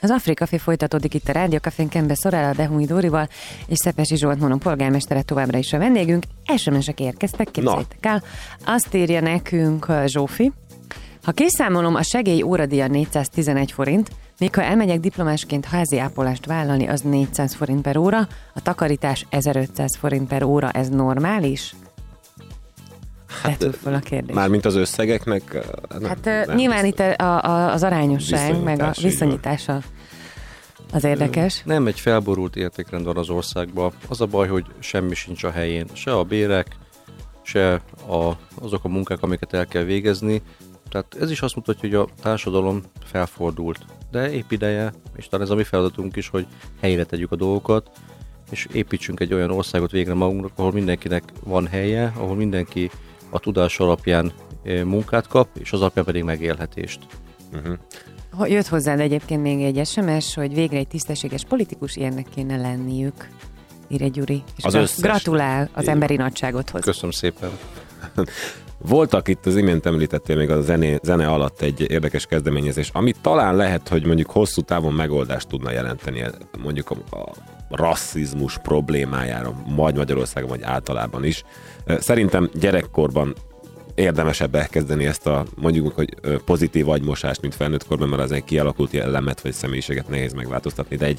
Az Afrikafé folytatódik itt a Rádió Cafén Kembe Szorella, Dehumi Dórival, és Szepesi Zsolt Monon polgármestere továbbra is a vendégünk. SMS-ek érkeztek, képzeljétek el. Azt írja nekünk Zsófi: ha kiszámolom, a segély óradíja 411 forint, még ha elmegyek diplomásként házi ápolást vállalni, az 400 forint per óra, a takarítás 1500 forint per óra, ez normális? Hát, fel a kérdés. Mármint az összegeknek? Nem nyilván itt az arányosság, meg a viszonyítása az érdekes. Nem egy felborult értékrend van az országban. Az a baj, hogy semmi sincs a helyén. Se a bérek, se azok a munkák, amiket el kell végezni. Tehát ez is azt mutatja, hogy a társadalom felfordult. De épp ideje, és talán ez a mi feladatunk is, hogy helyre tegyük a dolgokat, és építsünk egy olyan országot végre magunknak, ahol mindenkinek van helye, ahol mindenki a tudás alapján munkát kap, és az alapján pedig megélhetést. Jött hozzád egyébként még egy SMS, hogy végre egy tisztességes politikus ilyennek kéne lenniük, ír egy Gyuri. És gratulál az emberi nagyságodhoz. Köszönöm szépen. Voltak itt, az imént említettél még a zene alatt egy érdekes kezdeményezés, ami talán lehet, hogy mondjuk hosszú távon megoldást tudna jelenteni mondjuk a rasszizmus problémájára, vagy Magyarországon, vagy általában is. Szerintem gyerekkorban érdemesebb elkezdeni ezt a mondjuk, hogy pozitív agymosást, mint felnőtt korban, mert az egy kialakult jellemet vagy személyiséget nehéz megváltoztatni, de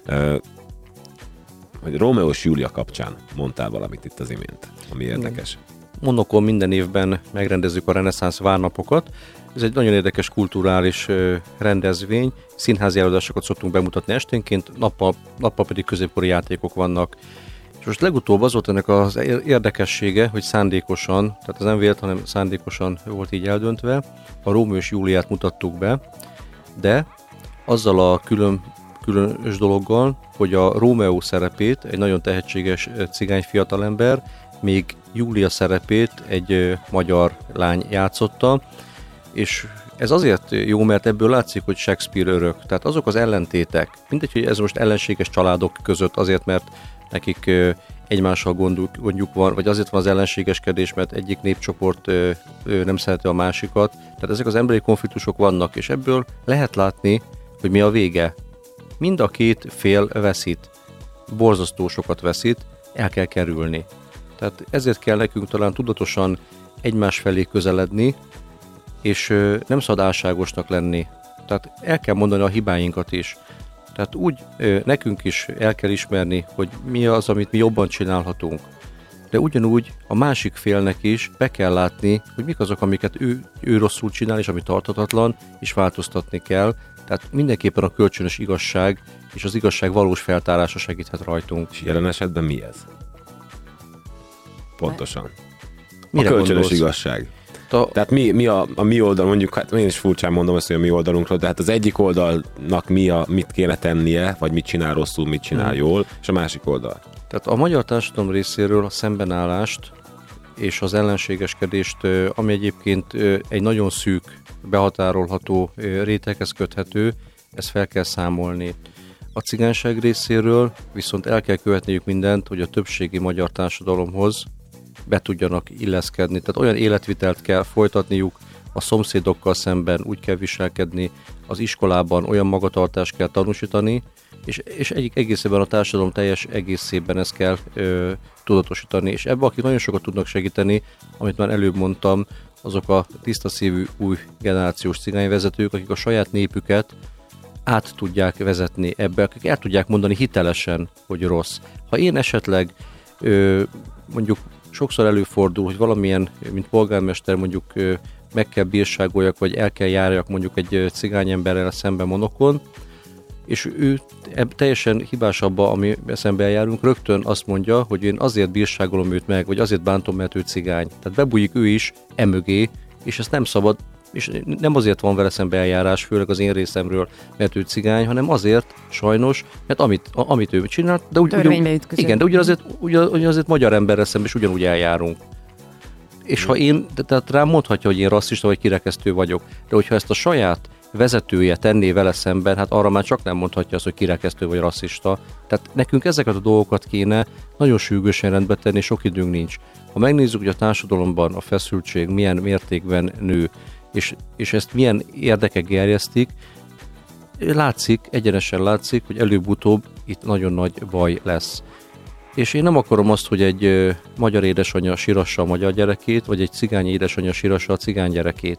hogy Rómeó és Júlia kapcsán mondtál valamit itt az imént, ami érdekes. Monokon minden évben megrendezzük a reneszánsz várnapokat. Ez egy nagyon érdekes kulturális rendezvény. Színházi előadásokat szoktunk bemutatni esténként, nappal pedig középkori játékok vannak. És most legutóbb az volt ennek az érdekessége, hogy szándékosan, tehát ez nem vélt, hanem szándékosan volt így eldöntve, a Rómeó és Júliát mutattuk be, de azzal a különös dologgal, hogy a Rómeó szerepét egy nagyon tehetséges cigány fiatalember, még Júlia szerepét egy magyar lány játszotta, és ez azért jó, mert ebből látszik, hogy Shakespeare örök. Tehát azok az ellentétek, mindegy, hogy ez most ellenséges családok között azért, mert nekik egymással gondjuk van, vagy azért van az ellenségeskedés, mert egyik népcsoport nem szereti a másikat. Tehát ezek az emberi konfliktusok vannak, és ebből lehet látni, hogy mi a vége. Mind a két fél veszít. Borzasztó sokat veszít, el kell kerülni. Tehát ezért kell nekünk talán tudatosan egymás felé közeledni, és nem szabad álságosnak lenni. Tehát el kell mondani a hibáinkat is. Tehát úgy nekünk is el kell ismerni, hogy mi az, amit mi jobban csinálhatunk. De ugyanúgy a másik félnek is be kell látni, hogy mik azok, amiket ő rosszul csinál, és ami tarthatatlan, és változtatni kell. Tehát mindenképpen a kölcsönös igazság és az igazság valós feltárása segíthet rajtunk. És jelen esetben mi ez? Pontosan. Mire a kölcsönös gondolsz? Igazság. Tehát mi a mi oldal, mondjuk, hát én is furcsán mondom azt, hogy a mi oldalunkról, de hát az egyik oldalnak mit kéne tennie, vagy mit csinál rosszul, mit csinál jól, és a másik oldal. Tehát a magyar társadalom részéről a szembenállást és az ellenségeskedést, ami egyébként egy nagyon szűk, behatárolható réteghez köthető, ezt fel kell számolni. A cigányság részéről viszont el kell követniük mindent, hogy a többségi magyar társadalomhoz be tudjanak illeszkedni. Tehát olyan életvitelt kell folytatniuk, a szomszédokkal szemben úgy kell viselkedni, az iskolában olyan magatartást kell tanúsítani, és egészében a társadalom teljes egészében ezt kell tudatosítani. És ebben, akik nagyon sokat tudnak segíteni, amit már előbb mondtam, azok a tiszta szívű új generációs cigányvezetők, akik a saját népüket át tudják vezetni ebbe, akik el tudják mondani hitelesen, hogy rossz. Ha én esetleg mondjuk sokszor előfordul, hogy valamilyen, mint polgármester mondjuk meg kell bírságoljak, vagy el kell járjak mondjuk egy cigányemberrel szembe Monokon, és ő teljesen hibás abba, ami szembe eljárunk, rögtön azt mondja, hogy én azért bírságolom őt meg, vagy azért bántom, mert ő cigány. Tehát bebújik ő is emögé, és ezt nem szabad, és nem azért van vele szembe eljárás, főleg az én részemről, mert ő cigány, hanem azért, sajnos, mert amit ő csinált, de igen, de ugyanazért magyar emberrel szemben is ugyanúgy eljárunk. És ha tehát rám mondhatja, hogy én rasszista vagy kirekesztő vagyok, de hogyha ezt a saját vezetője tenné vele szemben, hát arra már csak nem mondhatja azt, hogy kirekesztő vagy rasszista. Tehát nekünk ezeket a dolgokat kéne nagyon sürgősen rendbe tenni, sok időnk nincs. Ha megnézzük, hogy a társadalomban a feszültség milyen mértékben nő, és ezt milyen érdekek gerjesztik, látszik, egyenesen látszik, hogy előbb-utóbb itt nagyon nagy baj lesz. És én nem akarom azt, hogy egy magyar édesanyja sírassa a magyar gyerekét, vagy egy cigány édesanyja sírassa a cigány gyerekét.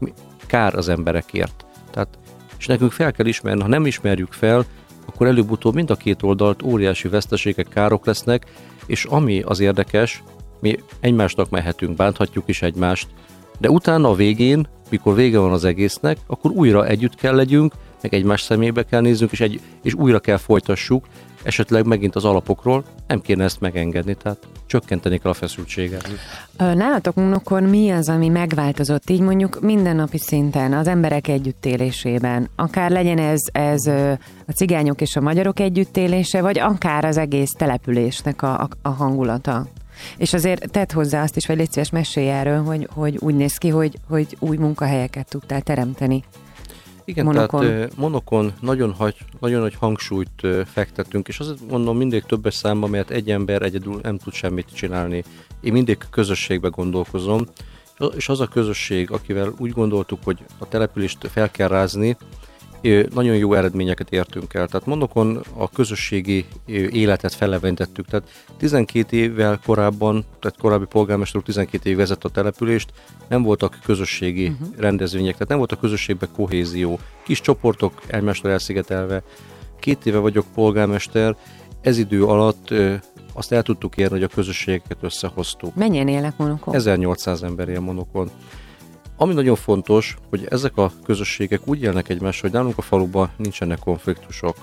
Kár az emberekért. Tehát, és nekünk fel kell ismerni, ha nem ismerjük fel, akkor előbb-utóbb mind a két oldalt óriási veszteségek, károk lesznek, és ami az érdekes, mi egymásnak mehetünk, bánthatjuk is egymást, de utána a végén, mikor vége van az egésznek, akkor újra együtt kell legyünk, meg egymás szemébe kell nézzünk, és újra kell folytassuk, esetleg megint az alapokról, nem kéne ezt megengedni, tehát csökkenteni kell a feszültséget. Nálatok munokon mi az, ami megváltozott így mondjuk mindennapi szinten, az emberek együttélésében? Akár legyen ez a cigányok és a magyarok együttélése, vagy akár az egész településnek a hangulata? És azért tedd hozzá azt is, vagy légy szíves, mesélj erről, hogy úgy néz ki, hogy új munkahelyeket tudtál teremteni. Igen, Monokon. Tehát Monokon nagyon nagy hangsúlyt fektettünk, és azt mondom mindig többes számban, mert egy ember egyedül nem tud semmit csinálni. Én mindig közösségbe gondolkozom, és az a közösség, akivel úgy gondoltuk, hogy a települést fel kell rázni, nagyon jó eredményeket értünk el. Tehát Monokon a közösségi életet feleventettük. Tehát 12 évvel korábban, tehát korábbi polgármester 12 év vezet a települést, nem voltak közösségi rendezvények, tehát nem volt a közösségben kohézió. Kis csoportok egymástól elszigetelve. 2 éve vagyok polgármester, ez idő alatt azt el tudtuk érni, hogy a közösségeket összehoztuk. Mennyien élnek Monokon? 1800 ember él Monokon. Ami nagyon fontos, hogy ezek a közösségek úgy élnek egymással, hogy nálunk a faluban nincsenek konfliktusok.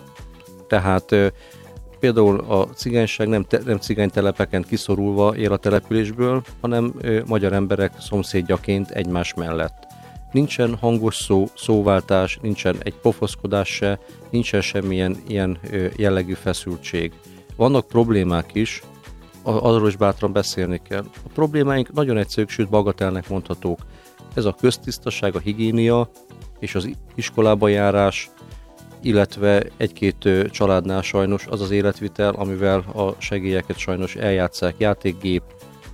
Tehát például a cigányság nem cigánytelepeken kiszorulva él a településből, hanem magyar emberek szomszédjaként egymás mellett. Nincsen hangos szóváltás, nincsen egy pofoszkodás se, nincsen semmilyen ilyen jellegű feszültség. Vannak problémák is, arról is bátran beszélni kell. A problémáink nagyon egyszerűek, sőt bagatelnek mondhatók. Ez a köztisztaság, a higiénia és az iskolába járás, illetve egy-két családnál sajnos az az életvitel, amivel a segélyeket sajnos eljátsszák, játékgép,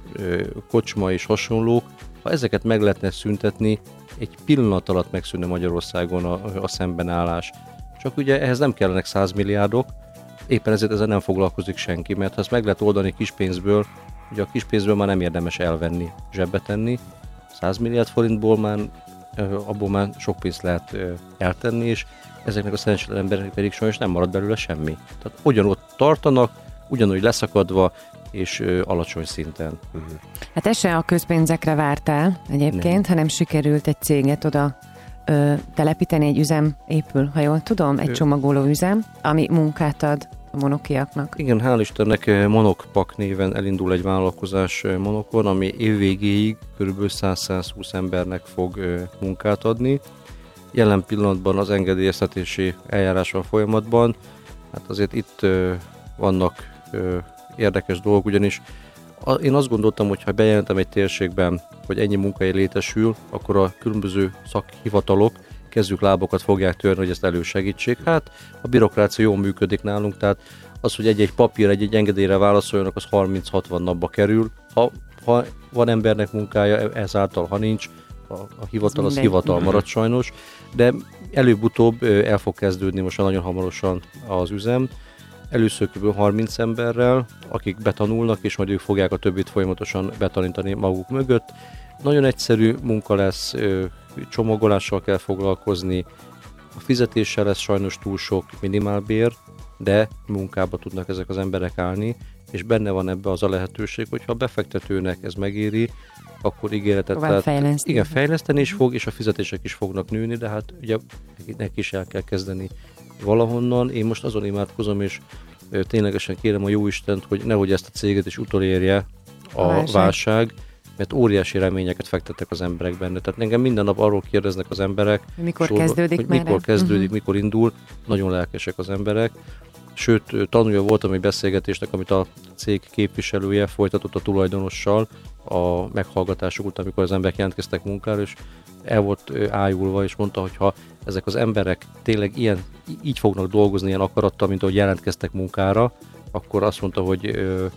kocsma és hasonlók. Ha ezeket meg lehetne szüntetni, egy pillanat alatt megszűnne Magyarországon a szembenállás. Csak ugye ehhez nem kellenek 100 milliárdok, éppen ezért ezzel nem foglalkozik senki, mert ha ezt meg lehet oldani kispénzből, ugye a kispénzből már nem érdemes elvenni, zsebbe tenni, 100 milliárd forintból már, abból már sok pénzt lehet eltenni, és ezeknek a szerencsétlen embereknek pedig sajnos nem marad belőle semmi. Tehát ugyanott tartanak, ugyanúgy leszakadva, és alacsony szinten. Hát ez se a közpénzekre vártál egyébként, hanem sikerült egy céget oda telepíteni, egy üzem épül, ha jól tudom, egy csomagoló üzem, ami munkát ad a monokiaknak. Igen, hál' Istennek Monokpak néven elindul egy vállalkozás Monokon, ami évvégéig kb. 100-120 embernek fog munkát adni. Jelen pillanatban az engedélyeztetési eljárás van folyamatban. Hát azért itt vannak érdekes dolgok, ugyanis én azt gondoltam, hogy ha bejelentem egy térségben, hogy ennyi munkahely létesül, akkor a különböző szakhivatalok kezük lábokat fogják törni, hogy ezt elősegítsék. Hát a bürokrácia jól működik nálunk, tehát az, hogy egy-egy papír, egy engedélyre válaszoljanak, az 30-60 napba kerül. Ha van embernek munkája, ezáltal, ha nincs, a hivatal az hivatal marad sajnos, de előbb-utóbb el fog kezdődni most nagyon hamarosan az üzem. Először kb. 30 emberrel, akik betanulnak, és majd ők fogják a többit folyamatosan betanítani maguk mögött. Nagyon egyszerű munka lesz, csomagolással kell foglalkozni, a fizetéssel lesz sajnos túl sok minimálbér, de munkába tudnak ezek az emberek állni, és benne van ebbe az a lehetőség, hogyha a befektetőnek ez megéri, akkor ígéretet lehet. Igen, fejleszteni is fog, és a fizetések is fognak nőni, de hát ugye neki is el kell kezdeni valahonnan. Én most azon imádkozom, és ténylegesen kérem a Jóistent, hogy nehogy ezt a céget is utolérje a válság, mert óriási reményeket fektettek az emberek benne. Tehát engem minden nap arról kérdeznek az emberek, mikor kezdődik, mikor indul, nagyon lelkesek az emberek. Sőt, tanulja voltam egy beszélgetésnek, amit a cég képviselője folytatott a tulajdonossal a meghallgatások után, amikor az emberek jelentkeztek munkára, és el volt ájulva, és mondta, hogy ha ezek az emberek tényleg így fognak dolgozni, ilyen akarattal, mint ahogy jelentkeztek munkára, akkor azt mondta, hogy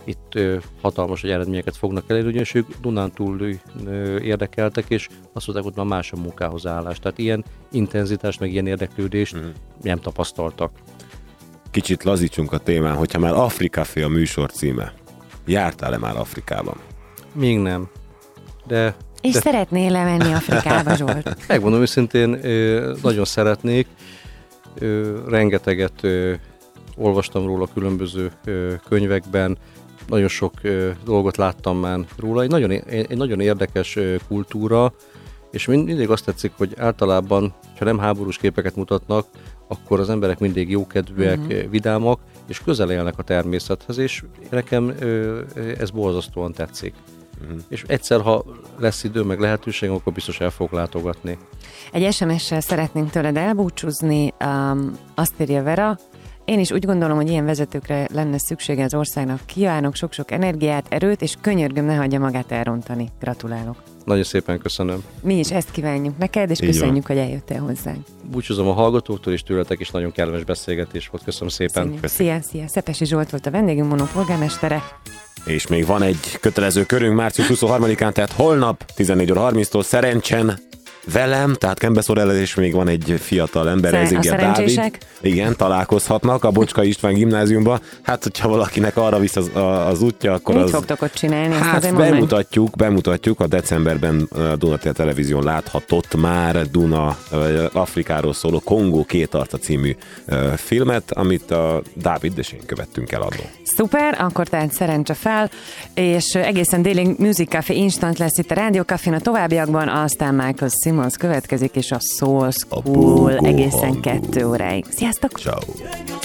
itt hatalmas eredményeket fognak elérni, ugyanis ők Dunántúl érdekeltek, és azt mondták, hogy már más a munkához állás. Tehát ilyen intenzitást, meg ilyen érdeklődést nem tapasztaltak. Kicsit lazítsunk a témán, hogyha már Afrikafé a műsor címe. Jártál-e már Afrikában? Még nem. De szeretnél lemenni Afrikába, Zsolt? Megmondom őszintén, nagyon szeretnék. Rengeteget olvastam róla különböző könyvekben, nagyon sok dolgot láttam már róla. Egy nagyon érdekes kultúra, és mindig azt tetszik, hogy általában, ha nem háborús képeket mutatnak, akkor az emberek mindig jókedvűek, vidámak, és közel élnek a természethez, és nekem ez borzasztóan tetszik. És egyszer, ha lesz idő, meg lehetőség, akkor biztos el fogok látogatni. Egy SMS-sel szeretnénk tőled elbúcsúzni, azt írja Vera. Én is úgy gondolom, hogy ilyen vezetőkre lenne szüksége az országnak. Kívánok sok-sok energiát, erőt, és könyörgöm, ne hagyja magát elrontani. Gratulálok. Nagyon szépen köszönöm. Mi is ezt kívánjuk neked, és köszönjük, hogy eljöttél hozzánk. Búcsúzom a hallgatóktól, és tőletek is nagyon kellemes beszélgetés volt. Köszönöm szépen. Szia. Szepesi Zsolt volt a vendégünk, Monó polgármestere. És még van egy kötelező körünk március 23-án, tehát holnap 14:30-tól Szerencsen velem, tehát Kembe-Sorrellel, és még van egy fiatal ember, Ezinger Dávid. Igen, találkozhatnak a Bocskai István gimnáziumban. Hát, hogyha valakinek arra visz az útja, akkor mit fogtok ott csinálni? Hát bemutatjuk a decemberben a Dunatér Televízión láthatott már Afrikáról szóló Kongó két arca című filmet, amit a Dávid és én követtünk el annól. Szuper, akkor tehát szerencse fel, és egészen délig Music Café Instant lesz itt a Rádió Cafén a továbbiakban, aztán Michael Simons következik, és a Soul School egészen 2 óráig. Sziasztok! Ciao.